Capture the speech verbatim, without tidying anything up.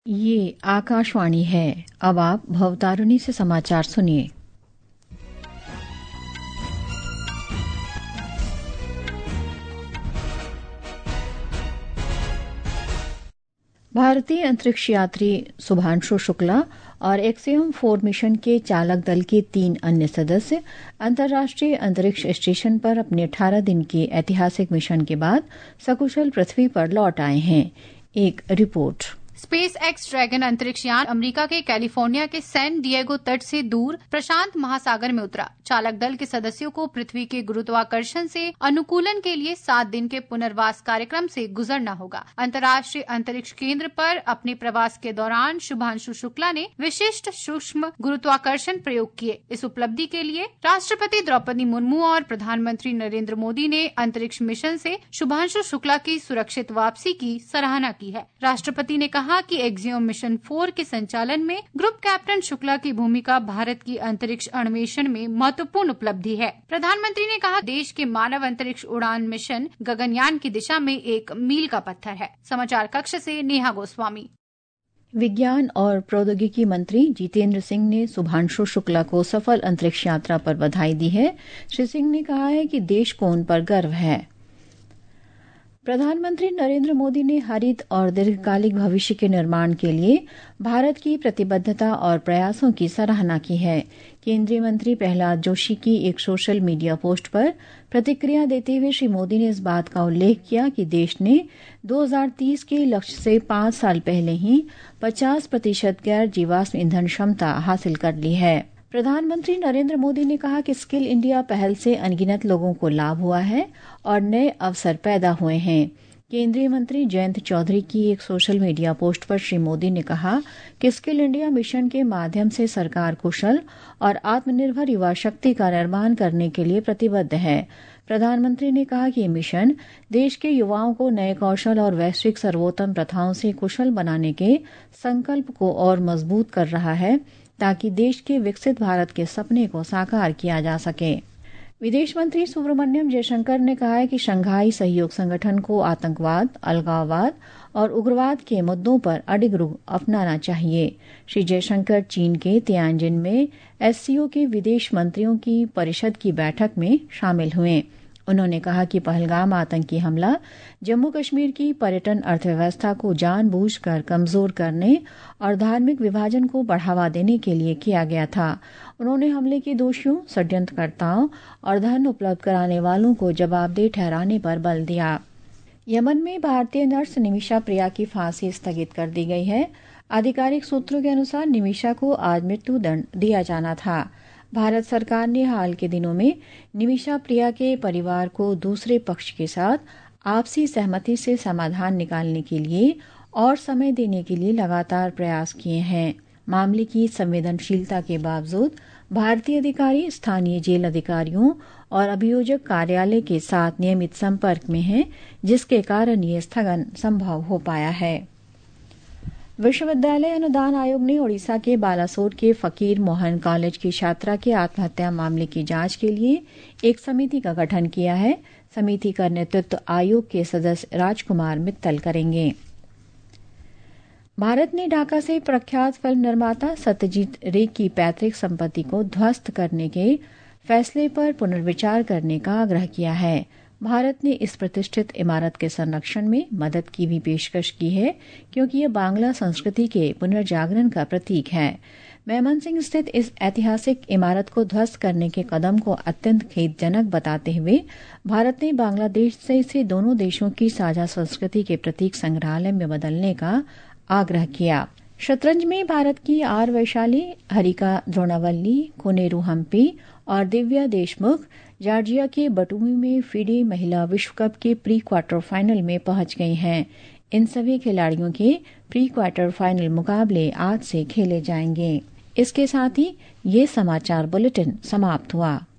ये आकाशवाणी है। अब आप भवतारिणी से समाचार सुनिए। भारतीय अंतरिक्ष यात्री शुभांशु शुक्ला और एक्सियम फोर मिशन के चालक दल के तीन अन्य सदस्य अंतर्राष्ट्रीय अंतरिक्ष स्टेशन पर अपने अठारह दिन के ऐतिहासिक मिशन के बाद सकुशल पृथ्वी पर लौट आए हैं। एक रिपोर्ट। स्पेस एक्स ड्रैगन अंतरिक्ष यान अमेरिका के कैलिफोर्निया के सैन डिएगो तट से दूर प्रशांत महासागर में उतरा। चालक दल के सदस्यों को पृथ्वी के गुरुत्वाकर्षण से अनुकूलन के लिए सात दिन के पुनर्वास कार्यक्रम से गुजरना होगा। अंतर्राष्ट्रीय अंतरिक्ष केंद्र पर अपने प्रवास के दौरान शुभांशु शुक्ला ने विशिष्ट सूक्ष्म गुरुत्वाकर्षण प्रयोग किए। इस उपलब्धि के लिए राष्ट्रपति द्रौपदी मुर्मू और प्रधानमंत्री नरेंद्र मोदी ने अंतरिक्ष मिशन से शुभांशु शुक्ला की सुरक्षित वापसी की सराहना की है। राष्ट्रपति ने कहा कि एक्सियम मिशन फोर के संचालन में ग्रुप कैप्टन शुक्ला की भूमिका भारत की अंतरिक्ष अन्वेषण में महत्वपूर्ण उपलब्धि है। प्रधानमंत्री ने कहा, देश के मानव अंतरिक्ष उड़ान मिशन गगनयान की दिशा में एक मील का पत्थर है। समाचार कक्ष से नेहा गोस्वामी। विज्ञान और प्रौद्योगिकी मंत्री जितेंद्र सिंह ने शुभांशु शुक्ला को सफल अंतरिक्ष यात्रा पर बधाई दी है। श्री सिंह ने कहा है कि देश को उन पर गर्व है। प्रधानमंत्री नरेंद्र मोदी ने हरित और दीर्घकालिक भविष्य के निर्माण के लिए भारत की प्रतिबद्धता और प्रयासों की सराहना की है। केंद्रीय मंत्री प्रहलाद जोशी की एक सोशल मीडिया पोस्ट पर प्रतिक्रिया देते हुए श्री मोदी ने इस बात का उल्लेख किया कि देश ने दो हज़ार तीस के लक्ष्य से पांच साल पहले ही पचास प्रतिशत गैर जीवाश्म ईंधन क्षमता हासिल कर ली है। प्रधानमंत्री नरेंद्र मोदी ने कहा कि स्किल इंडिया पहल से अनगिनत लोगों को लाभ हुआ है और नए अवसर पैदा हुए हैं। केंद्रीय मंत्री जयंत चौधरी की एक सोशल मीडिया पोस्ट पर श्री मोदी ने कहा कि स्किल इंडिया मिशन के माध्यम से सरकार कुशल और आत्मनिर्भर युवा शक्ति का निर्माण करने के लिए प्रतिबद्ध है। प्रधानमंत्री ने कहा कि ये मिशन देश के युवाओं को नए कौशल और वैश्विक सर्वोत्तम प्रथाओं से कुशल बनाने के संकल्प को और मजबूत कर रहा है ताकि देश के विकसित भारत के सपने को साकार किया जा सके। विदेश मंत्री सुब्रमण्यम जयशंकर ने कहा है कि शंघाई सहयोग संगठन को आतंकवाद, अलगाववाद और उग्रवाद के मुद्दों पर अडिग रुख अपनाना चाहिए। श्री जयशंकर चीन के तियानजिन में एससीओ के विदेश मंत्रियों की परिषद की बैठक में शामिल हुए। उन्होंने कहा कि पहलगाम आतंकी हमला जम्मू कश्मीर की पर्यटन अर्थव्यवस्था को जानबूझकर कमजोर करने और धार्मिक विभाजन को बढ़ावा देने के लिए किया गया था। उन्होंने हमले के दोषियों, षड्यंत्रकर्ताओं और धन उपलब्ध कराने वालों को जवाबदेह ठहराने पर बल दिया। यमन में भारतीय नर्स निमिषा प्रिया की फांसी स्थगित कर दी गई है। आधिकारिक सूत्रों के अनुसार निमिषा को आज मृत्युदंड दिया जाना था। भारत सरकार ने हाल के दिनों में निमिषा प्रिया के परिवार को दूसरे पक्ष के साथ आपसी सहमति से समाधान निकालने के लिए और समय देने के लिए लगातार प्रयास किए हैं। मामले की संवेदनशीलता के बावजूद भारतीय अधिकारी स्थानीय जेल अधिकारियों और अभियोजक कार्यालय के साथ नियमित संपर्क में हैं, जिसके कारण ये स्थगन संभव हो पाया है। विश्वविद्यालय अनुदान आयोग ने ओडिशा के बालासोर के फकीर मोहन कॉलेज की छात्रा के आत्महत्या मामले की जांच के लिए एक समिति का गठन किया है। समिति का नेतृत्व आयोग के सदस्य राजकुमार मित्तल करेंगे। भारत ने ढाका से प्रख्यात फिल्म निर्माता सत्यजीत रे की पैतृक संपत्ति को ध्वस्त करने के फैसले पर पुनर्विचार करने का आग्रह किया है। भारत ने इस प्रतिष्ठित इमारत के संरक्षण में मदद की भी पेशकश की है, क्योंकि यह बांग्ला संस्कृति के पुनर्जागरण का प्रतीक है। मैमनसिंह स्थित इस ऐतिहासिक इमारत को ध्वस्त करने के कदम को अत्यंत खेदजनक बताते हुए भारत ने बांग्लादेश से इसे दोनों देशों की साझा संस्कृति के प्रतीक संग्रहालय में बदलने का आग्रह किया। शतरंज में भारत की आर वैशाली, हरिका द्रोणावल्ली, कोनेरू हम्पी और दिव्या देशमुख जॉर्जिया के बटुमी में फीडे महिला विश्व कप के प्री क्वार्टर फाइनल में पहुंच गई हैं। इन सभी खिलाड़ियों के प्री क्वार्टर फाइनल मुकाबले आज से खेले जाएंगे। इसके साथ ही ये समाचार बुलेटिन समाप्त हुआ।